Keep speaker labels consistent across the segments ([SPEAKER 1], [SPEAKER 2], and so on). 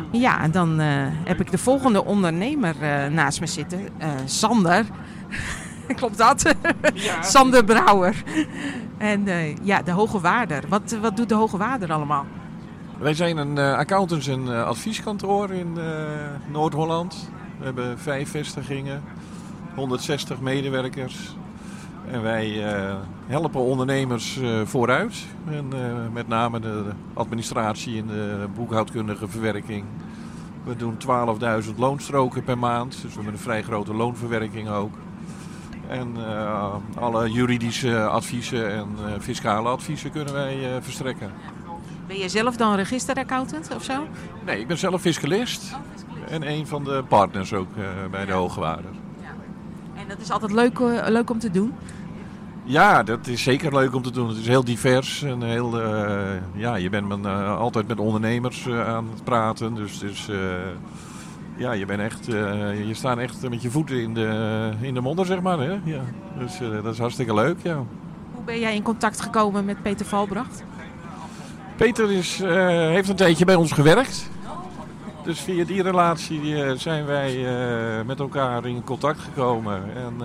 [SPEAKER 1] Ja, en dan heb ik de volgende ondernemer naast me zitten. Sander. Klopt dat?
[SPEAKER 2] Ja.
[SPEAKER 1] Sander Brouwer. En de Hoge Waarder. Wat doet de Hoge Waarder allemaal?
[SPEAKER 2] Wij zijn een accountants- en advieskantoor in Noord-Holland. We hebben 5 vestigingen, 160 medewerkers. En wij helpen ondernemers vooruit. En, met name de administratie en de boekhoudkundige verwerking. We doen 12.000 loonstroken per maand. Dus we hebben een vrij grote loonverwerking ook. En alle juridische adviezen en fiscale adviezen kunnen wij verstrekken.
[SPEAKER 1] Ben je zelf dan registeraccountant of zo?
[SPEAKER 2] Nee, ik ben zelf fiscalist. En een van de partners ook bij de Hoge Waarder.
[SPEAKER 1] En dat is altijd leuk om te doen?
[SPEAKER 2] Ja, dat is zeker leuk om te doen. Het is heel divers. En heel, je bent altijd met ondernemers aan het praten. Dus je bent echt, je staat echt met je voeten in de modder, zeg maar. Hè? Ja. Dus dat is hartstikke leuk, ja.
[SPEAKER 1] Hoe ben jij in contact gekomen met Peter Valbracht?
[SPEAKER 2] Peter heeft een tijdje bij ons gewerkt. Dus via die relatie zijn wij met elkaar in contact gekomen.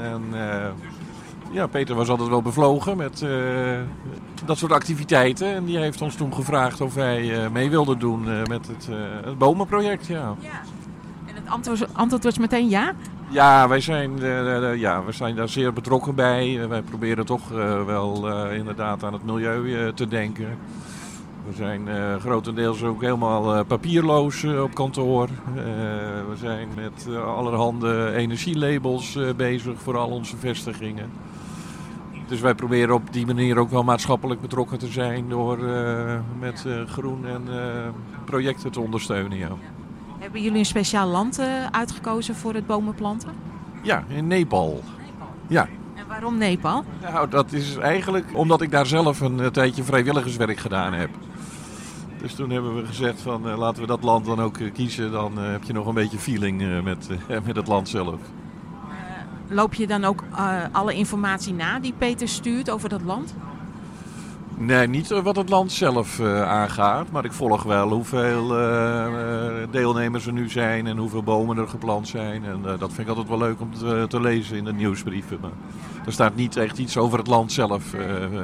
[SPEAKER 2] Peter was altijd wel bevlogen met dat soort activiteiten. En die heeft ons toen gevraagd of wij mee wilden doen met het bomenproject. Ja.
[SPEAKER 1] En het antwoord was meteen ja?
[SPEAKER 2] Ja, wij zijn daar zeer betrokken bij. Wij proberen toch wel inderdaad aan het milieu te denken. We zijn grotendeels ook helemaal papierloos op kantoor. We zijn met allerhande energielabels bezig voor al onze vestigingen. Dus wij proberen op die manier ook wel maatschappelijk betrokken te zijn door met groen en projecten te ondersteunen. Ja.
[SPEAKER 1] Hebben jullie een speciaal land uitgekozen voor het bomenplanten?
[SPEAKER 2] Ja, in Nepal. Ja.
[SPEAKER 1] En waarom Nepal?
[SPEAKER 2] Nou, dat is eigenlijk omdat ik daar zelf een tijdje vrijwilligerswerk gedaan heb. Dus toen hebben we gezegd van laten we dat land dan ook kiezen. Dan heb je nog een beetje feeling met het land zelf.
[SPEAKER 1] Loop je dan ook alle informatie na die Peter stuurt over dat land?
[SPEAKER 2] Nee, niet wat het land zelf aangaat. Maar ik volg wel hoeveel deelnemers er nu zijn en hoeveel bomen er geplant zijn. En dat vind ik altijd wel leuk om te lezen in de nieuwsbrieven. Maar er staat niet echt iets over het land zelf.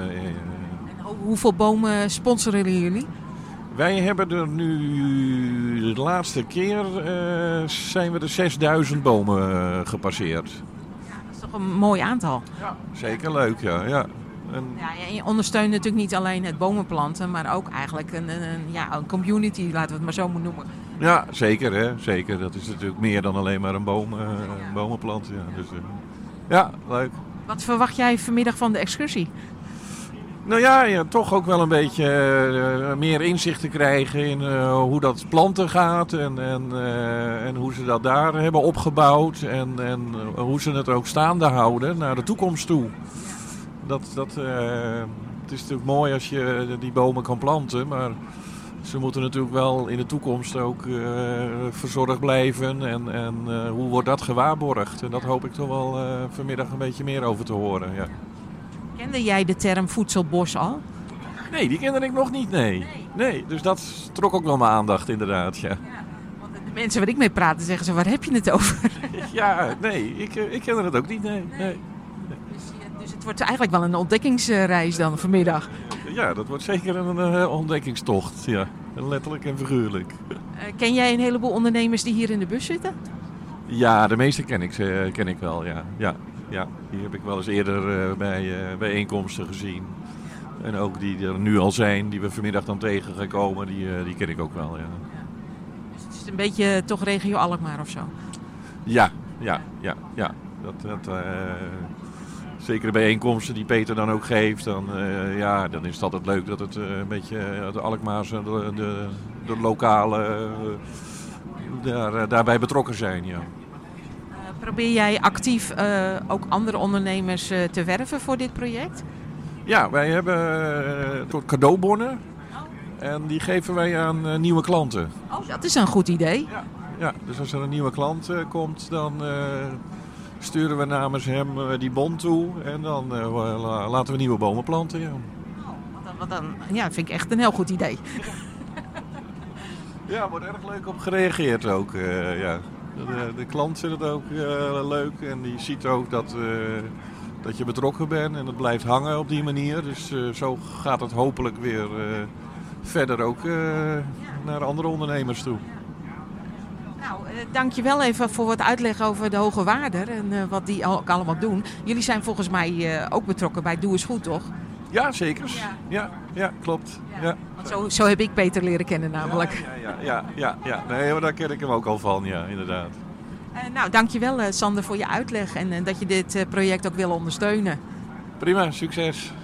[SPEAKER 1] Hoeveel bomen sponsoren jullie?
[SPEAKER 2] Wij hebben er nu de laatste keer zijn we de 6000 bomen gepasseerd.
[SPEAKER 1] Ja, dat is toch een mooi aantal.
[SPEAKER 2] Ja, zeker leuk, ja. En
[SPEAKER 1] je ondersteunt natuurlijk niet alleen het bomenplanten, maar ook eigenlijk een community, laten we het maar zo noemen.
[SPEAKER 2] Ja, zeker hè. Zeker. Dat is natuurlijk meer dan alleen maar een bomenplant. Ja. Dus, leuk.
[SPEAKER 1] Wat verwacht jij vanmiddag van de excursie?
[SPEAKER 2] Nou ja, toch ook wel een beetje meer inzicht te krijgen in hoe dat planten gaat en hoe ze dat daar hebben opgebouwd en hoe ze het ook staande houden naar de toekomst toe. Het is natuurlijk mooi als je die bomen kan planten, maar ze moeten natuurlijk wel in de toekomst ook verzorgd blijven en hoe wordt dat gewaarborgd? En dat hoop ik toch wel vanmiddag een beetje meer over te horen, ja.
[SPEAKER 1] Kende jij de term voedselbos al?
[SPEAKER 2] Nee, die kende ik nog niet, nee. Dus dat trok ook wel mijn aandacht inderdaad, ja.
[SPEAKER 1] Want de mensen waar ik mee praat zeggen ze, waar heb je het over?
[SPEAKER 2] Ja, nee, ik kende het ook niet, nee.
[SPEAKER 1] Dus het wordt eigenlijk wel een ontdekkingsreis dan vanmiddag.
[SPEAKER 2] Ja, dat wordt zeker een ontdekkingstocht, ja. Letterlijk en figuurlijk.
[SPEAKER 1] Ken jij een heleboel ondernemers die hier in de bus zitten?
[SPEAKER 2] Ja, de meeste ken ik wel, ja. Die heb ik wel eens eerder bij bijeenkomsten gezien. En ook die er nu al zijn, die we vanmiddag dan tegen gaan komen, die ken ik ook wel, ja.
[SPEAKER 1] Dus het is een beetje toch regio Alkmaar of zo?
[SPEAKER 2] Ja. Zeker de bijeenkomsten die Peter dan ook geeft, dan is het altijd leuk dat het een beetje de Alkmaarse, de lokale daarbij betrokken zijn, ja.
[SPEAKER 1] Probeer jij actief ook andere ondernemers te werven voor dit project?
[SPEAKER 2] Ja, wij hebben een soort cadeaubonnen en die geven wij aan nieuwe klanten.
[SPEAKER 1] Oh, dat is een goed idee.
[SPEAKER 2] Ja, dus als er een nieuwe klant komt, dan sturen we namens hem die bon toe en dan laten we nieuwe bomen planten. Ja.
[SPEAKER 1] Wat dan, vind ik echt een heel goed idee.
[SPEAKER 2] Ja, er wordt erg leuk op gereageerd ook. Ja. De klant vindt het ook leuk en die ziet ook dat je betrokken bent en het blijft hangen op die manier. Dus zo gaat het hopelijk weer verder ook naar andere ondernemers toe.
[SPEAKER 1] Nou, dank je wel even voor wat uitleg over de Hoge Waarder en wat die ook allemaal doen. Jullie zijn volgens mij ook betrokken bij Doe eens Goed, toch?
[SPEAKER 2] Ja, zeker. Ja, klopt. Ja.
[SPEAKER 1] Want zo heb ik Peter leren kennen namelijk.
[SPEAKER 2] Ja. Nee, maar daar ken ik hem ook al van, ja, inderdaad.
[SPEAKER 1] Nou, dankjewel Sander voor je uitleg en dat je dit project ook wil ondersteunen.
[SPEAKER 2] Prima, succes.